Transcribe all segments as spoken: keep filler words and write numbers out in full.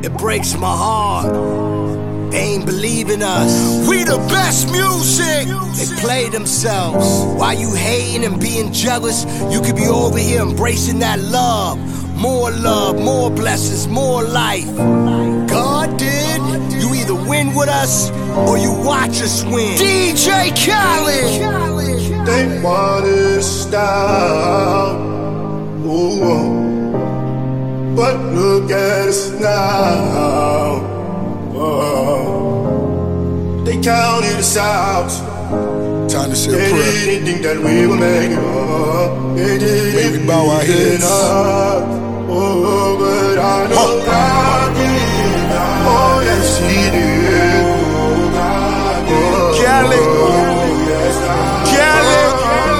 It breaks my heart. They ain't believing us. We the best music. They play themselves. While you hating and being jealous, you could be over here embracing that love. More love, more blessings, more life. God did. You either win with us or you watch us win. D J Khaled. They want to stop. Ooh. But look at us now. Oh. They counted us out. Time to say they a prayer. They didn't think that we would make it up. They didn't Maybe we bow our heads. Oh, but I know oh. God did. Oh, yes, He did. Oh, God did. Khaled. Oh, yes, Khaled.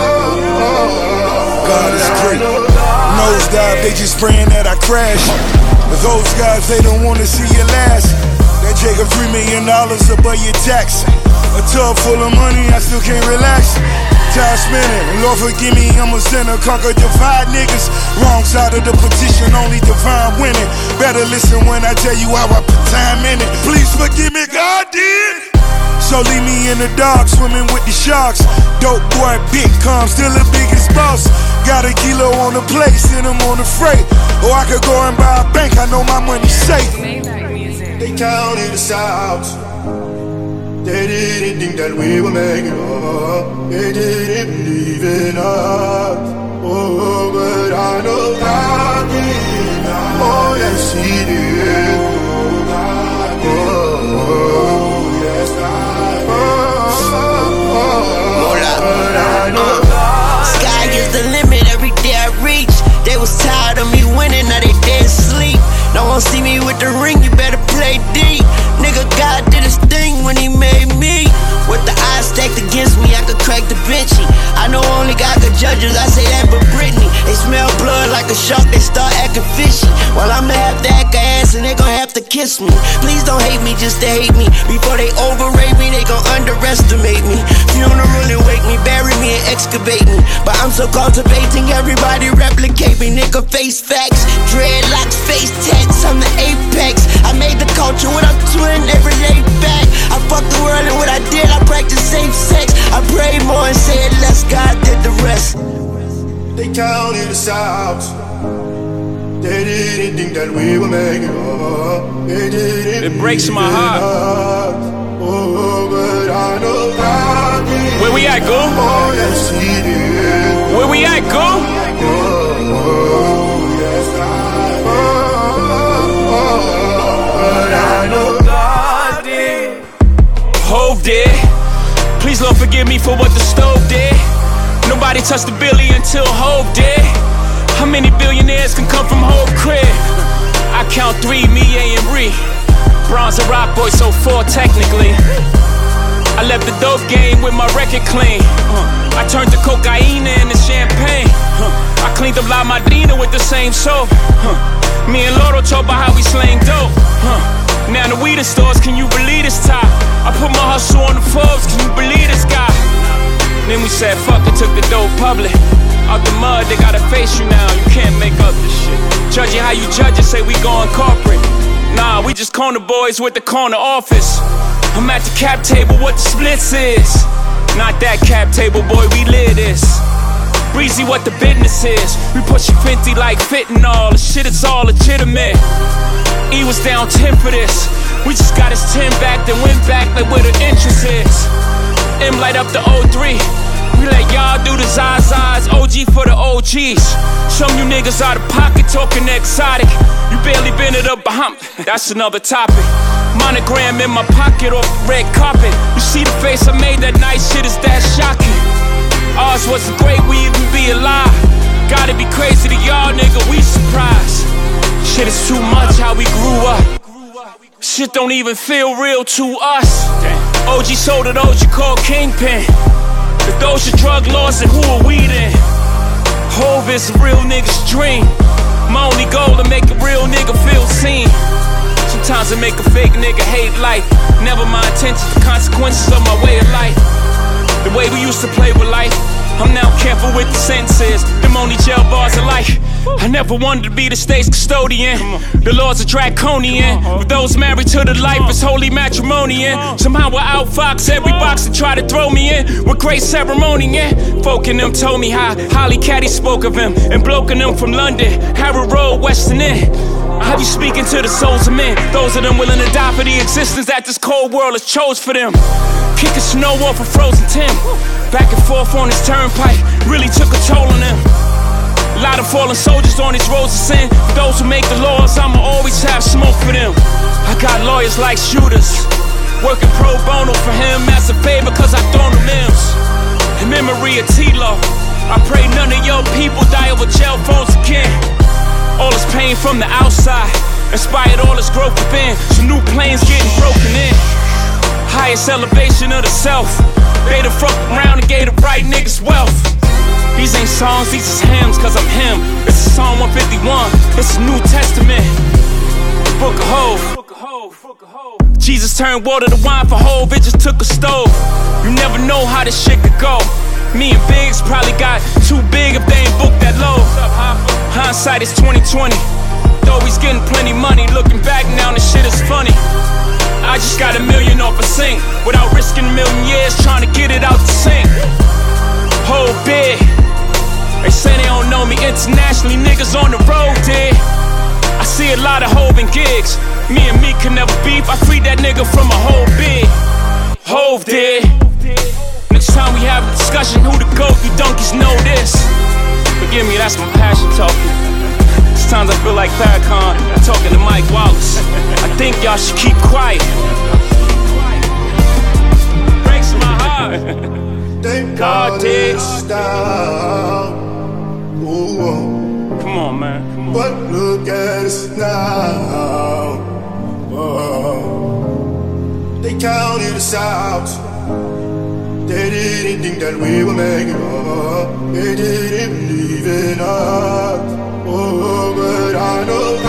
God is great. Nosedive, they just praying that I crash. But those guys, they don't want to see you last. That Jacob three million dollars above your tax. A tub full of money, I still can't relax. Time spinning, Lord forgive me, I'm a sinner. Conquer divide niggas. Wrong side of the petition, only divine winning. Better listen when I tell you how I put time in it. Please forgive me, God did. So leave me in the dark, swimming with the sharks. Dope boy, big calm, still the biggest boss. Got a kilo on the plate, send him on the freight. Or I could go and buy a bank, I know my money's safe. They counted us out. They didn't think that we would make it up. They didn't believe in us. Oh, but I know God did. Oh, yes, He did. Oh, God did. Oh, yes, God did. Oh, oh, but I know God did. Sky is the limit, every day I reach. They was tired of me winning, now they dead asleep. No one see me with the ring, you better play deep. Nigga, God did His thing when He made me. With the eyes stacked against me, I could crack the Benchy. I know only God could judge us, I say that but Britney. They smell blood like a shark, they start acting fishy. Well, I'ma have to act a ass and they gon' have to kiss me. Please don't hate me just to hate me. Before they overrate me, they gon' underestimate me. Funeral and wake me, bury me and excavate me. But I'm so cultivating, everybody replicate me. Nigga, face facts, dreadlocks, face tats, I'm the apex. I made the culture, what I'm doing, every lay back. I fuck the world and what I did, I practice safe sex. I pray more and say it less, God did the rest. They counted us out. They didn't think that we would make it up. They didn't. It breaks my heart. Oh, but I know God did. Where we at, go? Oh, yes, He did. Where we at, go? Oh, oh, yes, I did. Oh, oh, but I know God did. Hove did. Please, Lord, forgive me for what the stove did. Nobody touched the billy until Hove did. How many billionaires can come from Hove crib? I count three, me, A, and Ree. Bronze and Rock Boy, so four technically. I left the dope game with my record clean. uh, I turned the cocaine into champagne. uh, I cleaned up La Madrina with the same soap. uh, Me and Loro talk about how we slang dope. uh, Now the weed stores, can you believe this top? I put my hustle on the Forbes, can you believe this guy? Then we said fuck it, took the dope public. Out the mud, they gotta face you now, you can't make up this shit. Judging how you judge it, say we going corporate. Nah, we just corner boys with the corner office. I'm at the cap table, what the splits is. Not that cap table, boy, we live this. Breezy, what the business is. We pushing Fenty like fentanyl, the shit is all legitimate. E was down ten for this. We just got his ten back, then went back like where the interest is. M light up the oh three. We let y'all do the Zazas, O G for the O Gs. Some you niggas out of pocket talking exotic. You barely been it up behind. That's another topic. Monogram in my pocket off the red carpet. You see the face I made that night, shit is that shocking. Ours wasn't great, we even be alive. Gotta be crazy to y'all, nigga, we surprised. Shit is too much how we grew up. Shit don't even feel real to us. O G sold it, O G called Kingpin. The Doja drug laws and who are we then? Hove is a real nigga's dream. My only goal to make a real nigga feel seen. Sometimes I make a fake nigga hate life. Never my intentions, the consequences of my way of life. The way we used to play with life, I'm now careful with the sentences. Them only jail bars of life. I never wanted to be the state's custodian. The laws are draconian. For those married to the life, it's holy matrimony. Somehow I outfox every box that try to throw me in with great ceremony. Yeah. Folk in them told me how Holly Caddy spoke of him, and bloke in them from London, Harrow Road, Western End. I be speaking to the souls of men, those of them willing to die for the existence that this cold world has chose for them. Kicking snow off a frozen Tim, back and forth on this turnpike, really took a toll on them. A lot of fallen soldiers on these roads of sin. For those who make the laws, I'ma always have smoke for them. I got lawyers like shooters, working pro bono for him as a favor cause I thrown them M's. In memory of T-Law, I pray none of your people die over jail phones again. All this pain from the outside inspired all this growth within. Some new planes getting broken in. Highest elevation of the self. They the fuck around and gave the right niggas wealth. These ain't songs, these is hymns, cause I'm him. This is Psalm one fifty-one, this is New Testament. Book of Hov. Jesus turned water to wine for Hov, it just took a stove. You never know how this shit could go. Me and Biggs probably got too big if they ain't booked that low. Hindsight is twenty twenty. Though he's getting plenty money, looking back now this shit is funny. I just got a million off a sink without risking a million years trying to get it out the sink. Whole big. They say they don't know me internationally, niggas on the road did. I see a lot of Hov and gigs. Me and me can never beef, I freed that nigga from a whole big. Hov did. Next time we have a discussion, who the GOAT, you donkeys know this. Forgive me, that's my passion talking. Sometimes I feel like Farrakhan talking to Mike Wallace. I think y'all should keep quiet. Breaks my heart. God did. Come on, man. Come on. But look at us now. Oh. They counted us out. They didn't think that we would make it up. They didn't believe in us. Oh, but I know